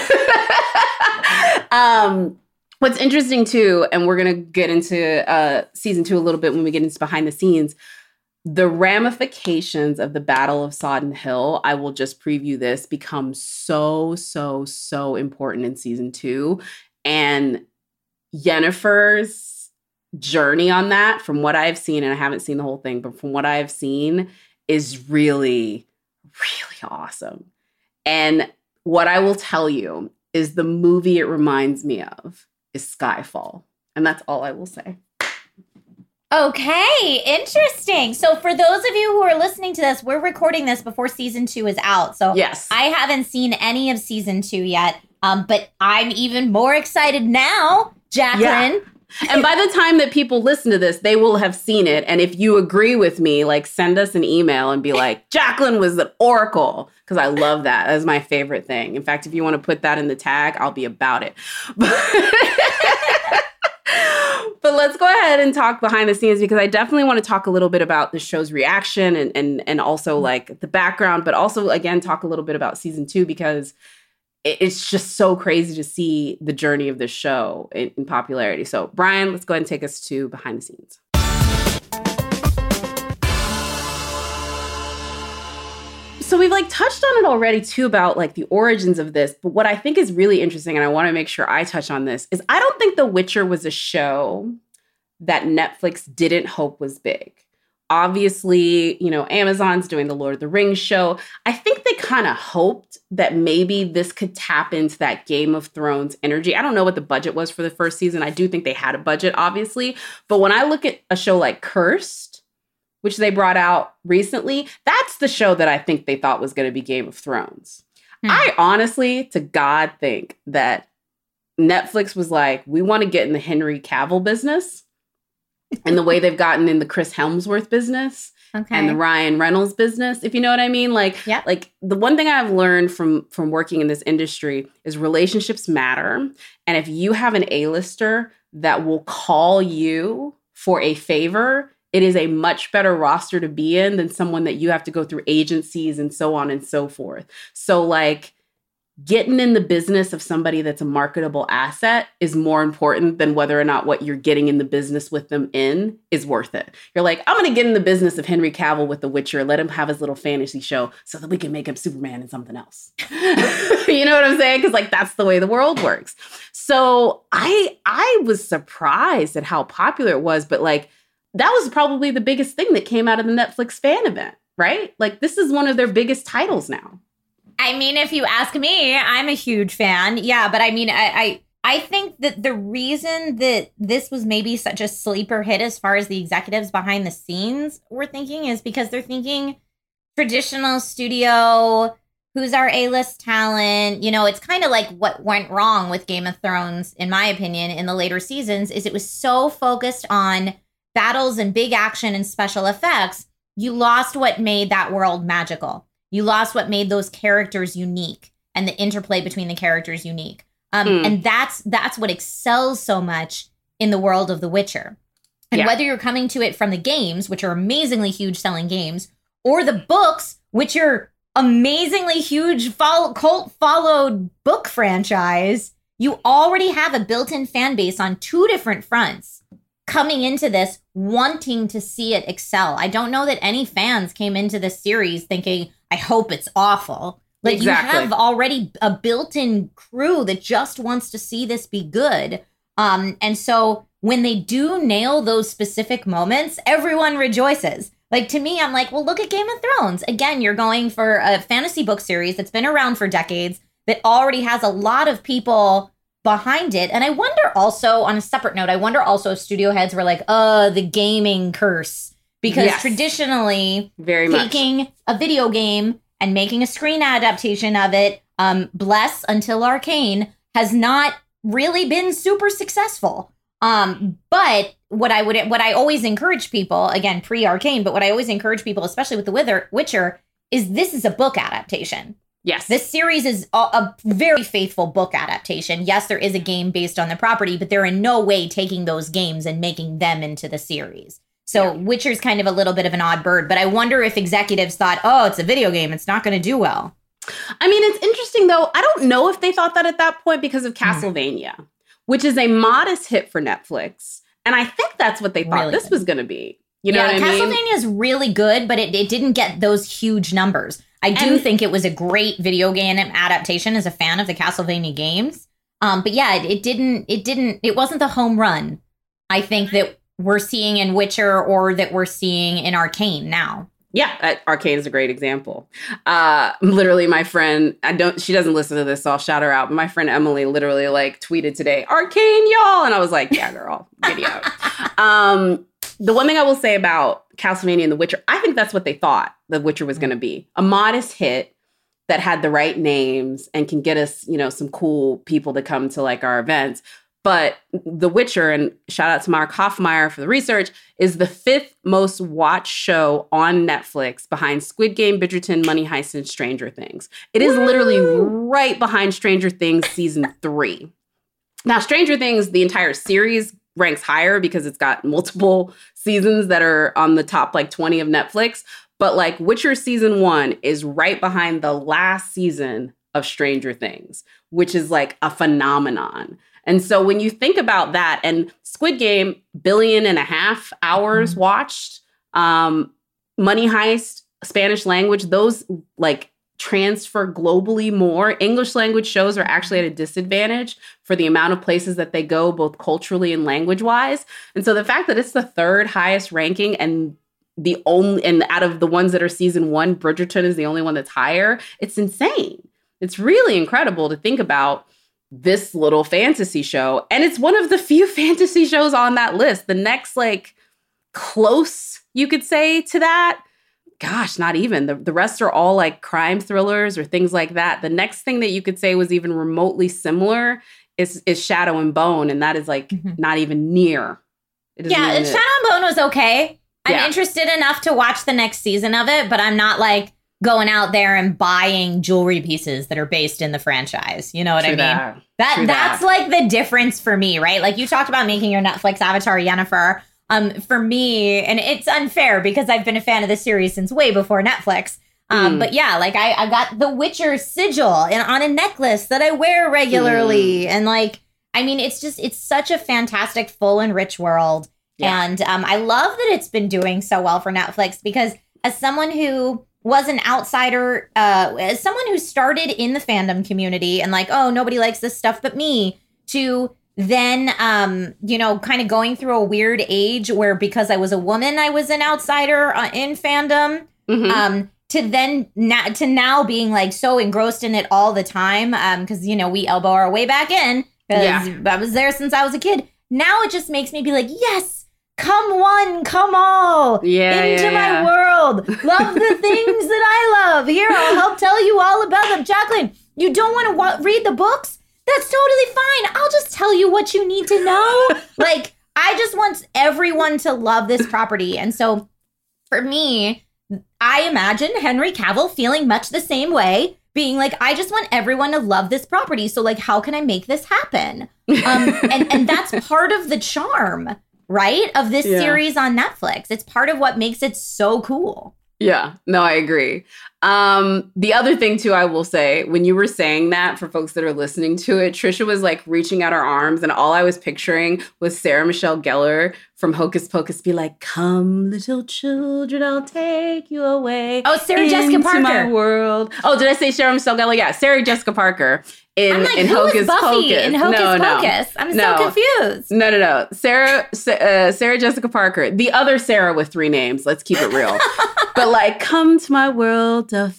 S3: What's interesting too, and we're going to get into season 2 a little bit when we get into behind the scenes, the ramifications of the Battle of Sodden Hill, I will just preview this, become so, so, so important in season 2. And Yennefer's journey on that, from what I've seen, and I haven't seen the whole thing, but from what I've seen, is really, really awesome. And what I will tell you is the movie it reminds me of is Skyfall. And that's all I will say.
S4: Okay, interesting. So for those of you who are listening to this, we're recording this before season 2 is out. So
S3: yes.
S4: I haven't seen any of season 2 yet, but I'm even more excited now, Jacqueline.
S3: Yeah. And by the time that people listen to this, they will have seen it. And if you agree with me, send us an email and be like, Jacqueline was an oracle. Because I love that. That's my favorite thing. In fact, if you want to put that in the tag, I'll be about it. But let's go ahead and talk behind the scenes, because I definitely want to talk a little bit about the show's reaction and also the background, but also, again, talk a little bit about season 2, because it's just so crazy to see the journey of this show in popularity. So, Brian, let's go ahead and take us to behind the scenes. So we've touched on it already too about the origins of this. But what I think is really interesting, and I want to make sure I touch on this, is I don't think The Witcher was a show that Netflix didn't hope was big. Obviously, Amazon's doing the Lord of the Rings show. I think they kind of hoped that maybe this could tap into that Game of Thrones energy. I don't know what the budget was for the first season. I do think they had a budget, obviously. But when I look at a show like Cursed, which they brought out recently, that's the show that I think they thought was going to be Game of Thrones. I honestly, to God, think that Netflix was like, we want to get in the Henry Cavill business and the way they've gotten in the Chris Hemsworth business and the Ryan Reynolds business, if you know what I mean. The one thing I've learned from working in this industry is relationships matter. And if you have an A-lister that will call you for a favor, it is a much better roster to be in than someone that you have to go through agencies and so on and so forth. So getting in the business of somebody that's a marketable asset is more important than whether or not what you're getting in the business with them in is worth it. You're like, I'm going to get in the business of Henry Cavill with The Witcher, let him have his little fantasy show so that we can make him Superman and something else. You know what I'm saying? Because that's the way the world works. So I was surprised at how popular it was, but that was probably the biggest thing that came out of the Netflix fan event, right? This is one of their biggest titles now.
S4: I mean, if you ask me, I'm a huge fan. Yeah, but I mean, I I think that the reason that this was maybe such a sleeper hit as far as the executives behind the scenes were thinking is because they're thinking traditional studio, who's our A-list talent? You know, it's kind of like what went wrong with Game of Thrones, in my opinion, in the later seasons, is it was so focused on battles and big action and special effects, you lost what made that world magical. You lost what made those characters unique and the interplay between the characters unique. And that's what excels so much in the world of The Witcher. And whether you're coming to it from the games, which are amazingly huge selling games, or the books, which are amazingly huge cult followed book franchise, you already have a built-in fan base on two different fronts coming into this, wanting to see it excel. I don't know that any fans came into this series thinking, I hope it's awful. Like, exactly. You have already a built-in crew that just wants to see this be good. And so when they do nail those specific moments, everyone rejoices. Like, to me, I'm like, well, look at Game of Thrones. Again, you're going for a fantasy book series that's been around for decades, that already has a lot of people behind it. And I wonder also, on a separate note, I wonder also if studio heads were like, the gaming curse. Because traditionally, taking a video game and making a screen adaptation of it, bless Until Arcane, has not really been super successful. But what I always encourage people, again, pre-Arcane, but what I always encourage people, especially with The Witcher, is this is a book adaptation.
S3: Yes.
S4: This series is a very faithful book adaptation. Yes, there is a game based on the property, but they're in no way taking those games and making them into the series. So Witcher's kind of a little bit of an odd bird, but I wonder if executives thought, oh, it's a video game, it's not going to do well.
S3: I mean, it's interesting, though. I don't know if they thought that at that point because of Castlevania, which is a modest hit for Netflix. And I think that's what they thought this was going to be. You know what I mean?
S4: Castlevania is really good, but it didn't get those huge numbers. I do think it was a great video game adaptation as a fan of the Castlevania games. But yeah, it wasn't the home run, I think, that we're seeing in Witcher or that we're seeing in Arcane now.
S3: Yeah, Arcane is a great example. Literally, my friend, she doesn't listen to this, so I'll shout her out. But my friend Emily literally tweeted today, Arcane, y'all. And I was like, yeah, girl, giddy up. The one thing I will say about Castlevania and The Witcher, I think that's what they thought The Witcher was going to be. A modest hit that had the right names and can get us, some cool people to come to our events. But The Witcher, and shout out to Mark Hoffmeyer for the research, is the 5th most watched show on Netflix behind Squid Game, Bridgerton, Money Heist, and Stranger Things. It is literally right behind Stranger Things season 3. Now, Stranger Things, the entire series, ranks higher because it's got multiple seasons that are on the top 20 of Netflix. But Witcher season 1 is right behind the last season of Stranger Things, which is a phenomenon. And so when you think about that, and Squid Game, 1.5 billion hours watched, Money Heist, Spanish language, those transfer globally more. English language shows are actually at a disadvantage for the amount of places that they go, both culturally and language wise. And so the fact that it's the 3rd highest ranking and out of the ones that are season 1, Bridgerton is the only one that's higher. It's insane. It's really incredible to think about this little fantasy show. And it's one of the few fantasy shows on that list. The next, close, you could say, to that, gosh, not even. The rest are all, crime thrillers or things like that. The next thing that you could say was even remotely similar is Shadow and Bone, and that is, not even near.
S4: Shadow and Bone was okay. I'm interested enough to watch the next season of it, but I'm not, going out there and buying jewelry pieces that are based in the franchise. You know what I mean? That's the difference for me, right? You talked about making your Netflix avatar, Yennefer. For me, and it's unfair because I've been a fan of the series since way before Netflix. But yeah, I got the Witcher sigil on a necklace that I wear regularly. And it's such a fantastic, full and rich world. Yeah. And I love that it's been doing so well for Netflix because as someone who was an outsider, as someone who started in the fandom community and nobody likes this stuff but me, to then, kind of going through a weird age where because I was a woman, I was an outsider in fandom, to now being so engrossed in it all the time, because, we elbow our way back in because I was there since I was a kid. Now it just makes me be like, yes, come one, come all into my world. Love the things that I love. Here, I'll help tell you all about them. Jacqueline, you don't want to read the books? That's totally fine. I'll just tell you what you need to know. Like, I just want everyone to love this property. And so for me, I imagine Henry Cavill feeling much the same way, being like, I just want everyone to love this property. So like, how can I make this happen? And that's part of the charm, right? Of this series on Netflix. It's part of what makes it so cool.
S3: Yeah, no, I agree. The other thing too, I will say, when you were saying that, for folks that are listening to it, Trisha was like reaching out her arms, and all I was picturing was Sarah Michelle Gellar from Hocus Pocus be like, "Come, little children, I'll take you away."
S4: Oh, Sarah Jessica Parker.
S3: My world. Oh, did I say Sarah Michelle Gellar? Yeah, Sarah Jessica Parker in Hocus Pocus.
S4: In Hocus Pocus? I'm so confused.
S3: No. Sarah Jessica Parker, the other Sarah with 3 names. Let's keep it real. But like, come to my world of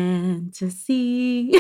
S3: fantasy.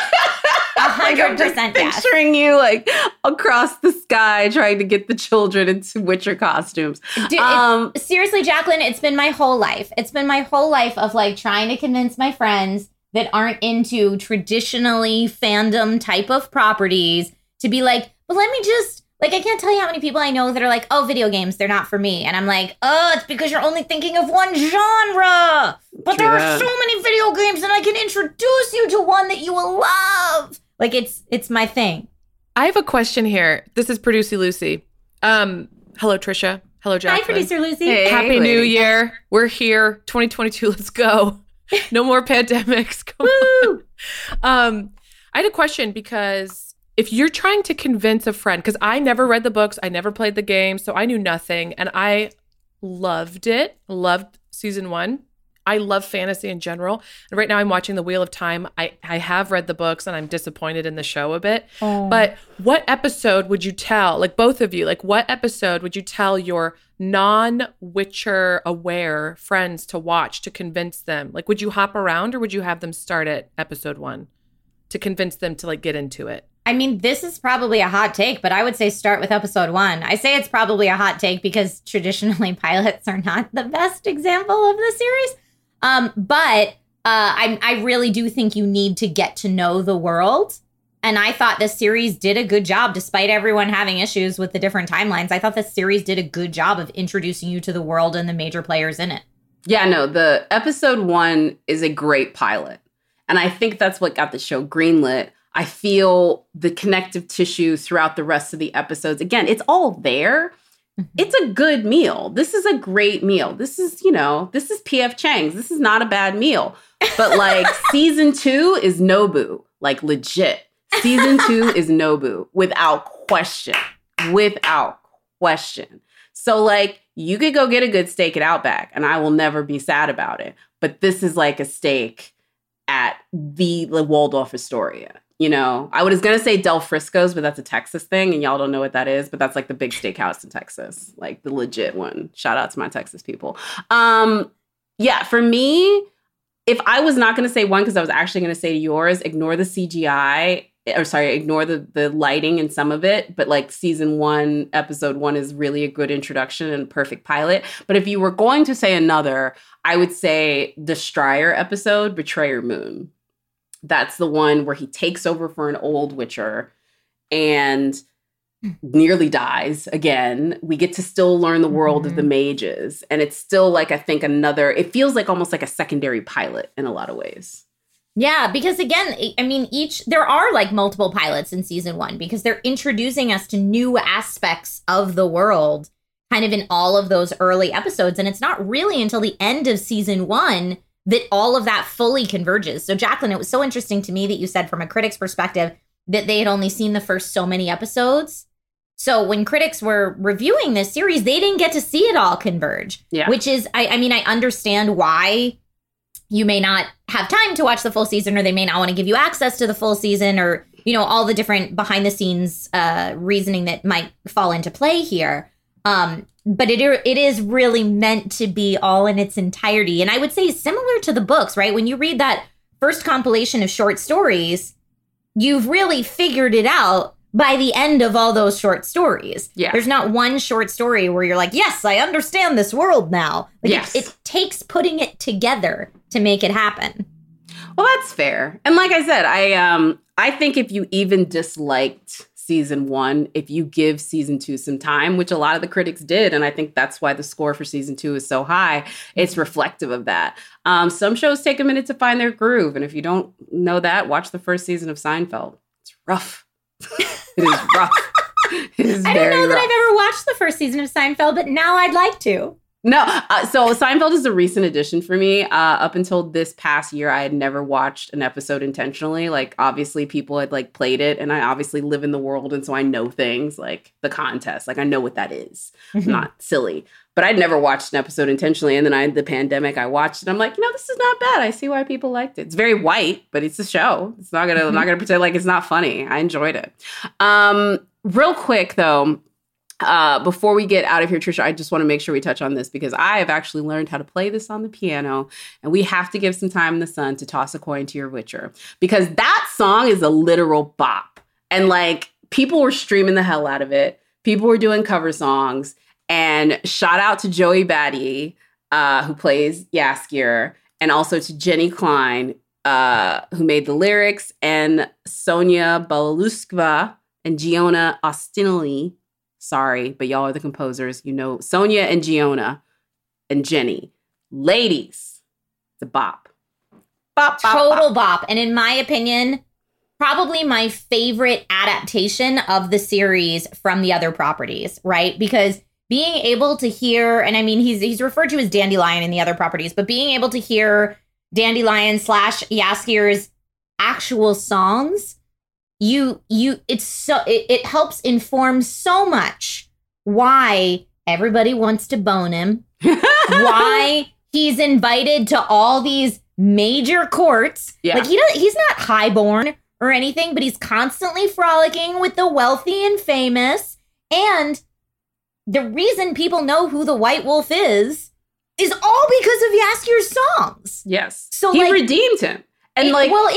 S4: 100%, yes.
S3: Picturing you like across the sky trying to get the children into Witcher costumes.
S4: Dude, seriously, Jacqueline, it's been my whole life. It's been my whole life of like trying to convince my friends that aren't into traditionally fandom type of properties to be like, but let me just, like, I can't tell you how many people I know that are like, oh, video games, they're not for me. And I'm like, oh, it's because you're only thinking of one genre. But there are so many video games and I can introduce you to one that you will love. Like, it's my thing.
S13: I have a question here. This is Producer Lucy. Hello, Trisha. Hello, Jacqueline.
S4: Hi, Producer Lucy.
S13: Hey, Happy New Year. We're here. 2022. Let's go. No more pandemics. Come on. I had a question because if you're trying to convince a friend, because I never read the books, I never played the game, so I knew nothing, and I loved it. Loved season 1. I love fantasy in general. And right now I'm watching The Wheel of Time. I have read the books and I'm disappointed in the show a bit. Oh. But what episode would you tell, like both of you, like what episode would you tell your non-Witcher aware friends to watch to convince them? Like, would you hop around or would you have them start at episode 1 to convince them to like get into it?
S4: I mean, this is probably a hot take, but I would say start with episode 1. I say it's probably a hot take because traditionally pilots are not the best example of the series. But I really do think you need to get to know the world. And I thought this series did a good job, despite everyone having issues with the different timelines. I thought this series did a good job of introducing you to the world and the major players in it.
S3: Yeah, no, the episode 1 is a great pilot. And I think that's what got the show greenlit. I feel the connective tissue throughout the rest of the episodes. Again, it's all there. It's a good meal. This is a great meal. This is, this is P.F. Chang's. This is not a bad meal. But like season 2 is Nobu, like legit. Season 2 is Nobu without question. Without question. So like you could go get a good steak at Outback and I will never be sad about it. But this is like a steak at the Waldorf Astoria. I was going to say Del Frisco's, but that's a Texas thing. And y'all don't know what that is. But that's like the big steakhouse in Texas, like the legit one. Shout out to my Texas people. Yeah, for me, if I was not going to say one, because I was actually going to say yours, ignore the CGI. Ignore the lighting in some of it. But like season 1, episode 1 is really a good introduction and perfect pilot. But if you were going to say another, I would say the Stryer episode, Betrayer Moon. That's the one where he takes over for an old Witcher and nearly dies again. We get to still learn the world of the mages. And it's still like, I think it feels like almost like a secondary pilot in a lot of ways.
S4: Yeah, because again, I mean, there are like multiple pilots in season 1 because they're introducing us to new aspects of the world kind of in all of those early episodes. And it's not really until the end of season 1 that all of that fully converges. So Jacqueline, it was so interesting to me that you said from a critic's perspective that they had only seen the first so many episodes. So when critics were reviewing this series, they didn't get to see it all converge. Yeah. Which is, I mean, I understand why you may not have time to watch the full season, or they may not want to give you access to the full season, or, all the different behind the scenes reasoning that might fall into play here. But it is really meant to be all in its entirety. And I would say similar to the books, right? When you read that first compilation of short stories, you've really figured it out by the end of all those short stories.
S3: Yeah.
S4: There's not one short story where you're like, yes, I understand this world now. Like,
S3: Yes.
S4: it takes putting it together to make it happen.
S3: Well, that's fair. And like I said, I think if you even disliked season 1, if you give season 2 some time, which a lot of the critics did, and I think that's why the score for season 2 is so high, it's reflective of that. Some shows take a minute to find their groove. And if you don't know that, watch the first season of Seinfeld. It's rough. It is rough. It is
S4: I
S3: very
S4: don't know that
S3: rough.
S4: I've ever watched the first season of Seinfeld, but now I'd like to.
S3: No, so Seinfeld is a recent addition for me. Up until this past year, I had never watched an episode intentionally. Like, obviously, people had like played it, and I obviously live in the world, and so I know things like the contest. Like, I know what that is. I'm not silly, but I'd never watched an episode intentionally. And then I had the pandemic. I watched it. I'm like, this is not bad. I see why people liked it. It's very white, but it's a show. It's not gonna. I'm not gonna pretend like it's not funny. I enjoyed it. Real quick though. Before we get out of here, Trisha, I just want to make sure we touch on this because I have actually learned how to play this on the piano, and we have to give some time in the sun to toss a coin to your Witcher because that song is a literal bop. And like, people were streaming the hell out of it. People were doing cover songs, and shout out to Joey Batty, who plays Jaskier, and also to Jenny Klein, who made the lyrics, and Sonia Balaluskva and Giona Ostinelli. Sorry, but y'all are the composers. You know, Sonia and Giona and Jenny. Ladies, it's a bop. Bop, bop,
S4: Total bop. And in my opinion, probably my favorite adaptation of the series from the other properties, right? Because being able to hear, and I mean, he's referred to as Dandelion in the other properties, but being able to hear Dandelion / Jaskier's actual songs, it helps inform so much why everybody wants to bone him, why he's invited to all these major courts.
S3: Yeah.
S4: Like, he's not highborn or anything, but he's constantly frolicking with the wealthy and famous. And the reason people know who the White Wolf is all because of Jaskier's songs.
S3: Yes.
S4: So
S3: he
S4: like,
S3: redeemed him. And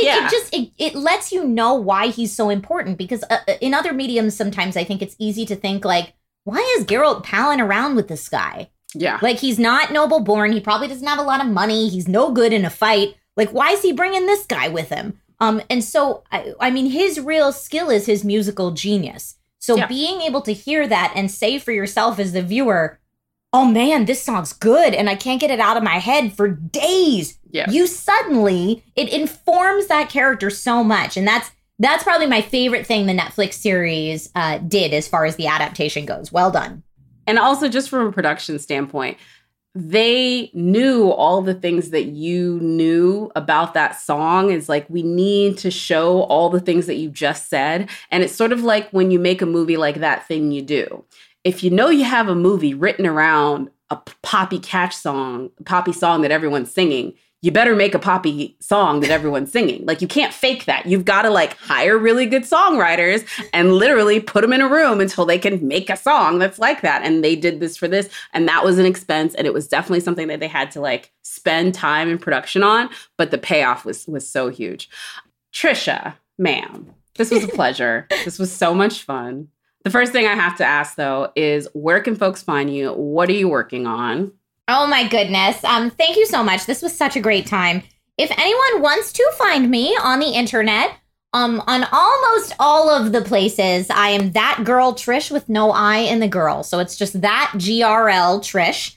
S4: it lets you know why he's so important, because in other mediums, sometimes I think it's easy to think like, why is Geralt palling around with this guy?
S3: Yeah.
S4: Like, he's not noble born. He probably doesn't have a lot of money. He's no good in a fight. Like, why is he bringing this guy with him? And so, I mean, his real skill is his musical genius. So being able to hear that and say for yourself as the viewer, oh man, this song's good, and I can't get it out of my head for days.
S3: Yeah.
S4: It informs that character so much. And that's probably my favorite thing the Netflix series did as far as the adaptation goes. Well done.
S3: And also, just from a production standpoint, they knew all the things that you knew about that song. Is like, we need to show all the things that you just said. And it's sort of like when you make a movie like That Thing You Do. If you know you have a movie written around a poppy song that everyone's singing, you better make a poppy song that everyone's singing. Like, you can't fake that. You've got to like hire really good songwriters and literally put them in a room until they can make a song that's like that. And they did this for this, and that was an expense. And it was definitely something that they had to like spend time in production on. But the payoff was so huge. Trisha, ma'am, this was a pleasure. This was so much fun. The first thing I have to ask, though, is where can folks find you? What are you working on?
S4: Oh, my goodness. Thank you so much. This was such a great time. If anyone wants to find me on the internet, on almost all of the places, I am that girl Trish with no I in the girl. So it's just that GRL Trish.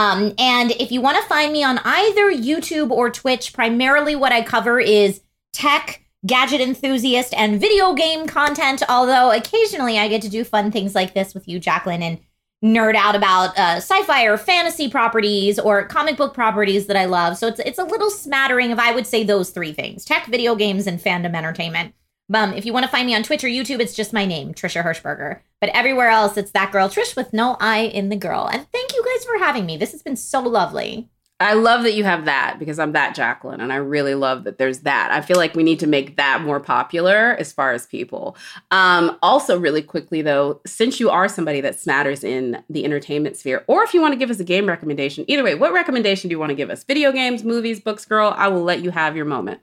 S4: And if you want to find me on either YouTube or Twitch, primarily what I cover is tech, gadget enthusiast, and video game content, although occasionally I get to do fun things like this with you, Jacqueline, and nerd out about sci-fi or fantasy properties or comic book properties that I love. So it's a little smattering of, I would say, those three things: tech, video games, and fandom entertainment. If you want to find me on Twitch or YouTube, it's just my name, Trisha Hirschberger. But everywhere else, it's that girl Trish with no I in the girl. And thank you guys for having me. This has been so lovely.
S3: I love that you have that, because I'm that Jacqueline, and I really love that there's that. I feel like we need to make that more popular as far as people. Also, really quickly, though, since you are somebody that smatters in the entertainment sphere, or if you want to give us a game recommendation, either way, what recommendation do you want to give us? Video games, movies, books, girl? I will let you have your moment.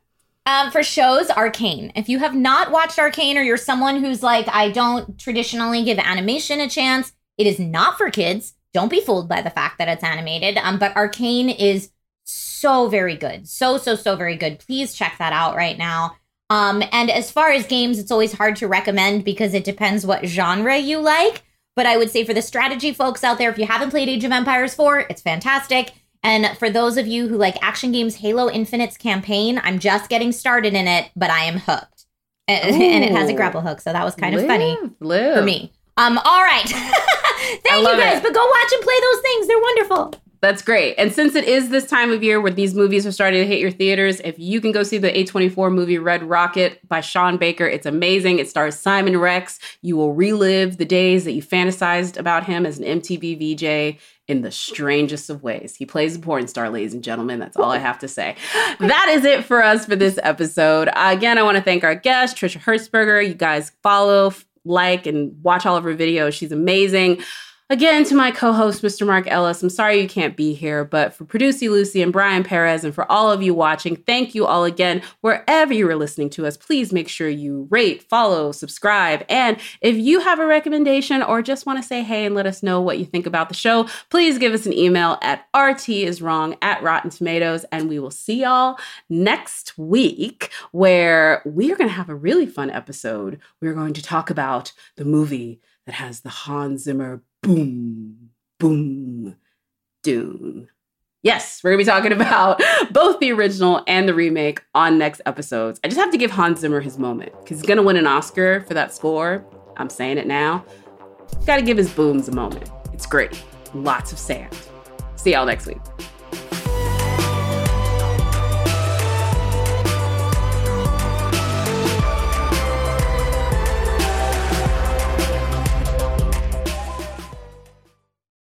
S4: For shows, Arcane. If you have not watched Arcane, or you're someone who's like, I don't traditionally give animation a chance, it is not for kids. Don't be fooled by the fact that it's animated. But Arcane is so very good. So very good. Please check that out right now. And as far as games, it's always hard to recommend because it depends what genre you like. But I would say for the strategy folks out there, if you haven't played Age of Empires 4, it's fantastic. And for those of you who like action games, Halo Infinite's campaign, I'm just getting started in it, but I am hooked. And it has a grapple hook, so that was kind of funny for me. All right. Thank you guys, but go watch and play those things. They're wonderful.
S3: That's great. And since it is this time of year where these movies are starting to hit your theaters, if you can go see the A24 movie Red Rocket by Sean Baker, it's amazing. It stars Simon Rex. You will relive the days that you fantasized about him as an MTV VJ in the strangest of ways. He plays a porn star, ladies and gentlemen. That's all I have to say. That is it for us for this episode. Again, I want to thank our guest, Trisha Hertzberger. You guys follow, like, and watch all of her videos. She's amazing. Again, to my co-host, Mr. Mark Ellis, I'm sorry you can't be here, but for Producy Lucy and Brian Perez, and for all of you watching, thank you all again. Wherever you are listening to us, please make sure you rate, follow, subscribe. And if you have a recommendation or just want to say hey and let us know what you think about the show, please give us an email at rtiswrong@Rotten Tomatoes, and we will see y'all next week, where we are going to have a really fun episode. We're going to talk about the movie that has the Hans Zimmer boom, boom, Dune. Yes, we're going to be talking about both the original and the remake on next episodes. I just have to give Hans Zimmer his moment because he's going to win an Oscar for that score. I'm saying it now. Got to give his booms a moment. It's great. Lots of sand. See y'all next week.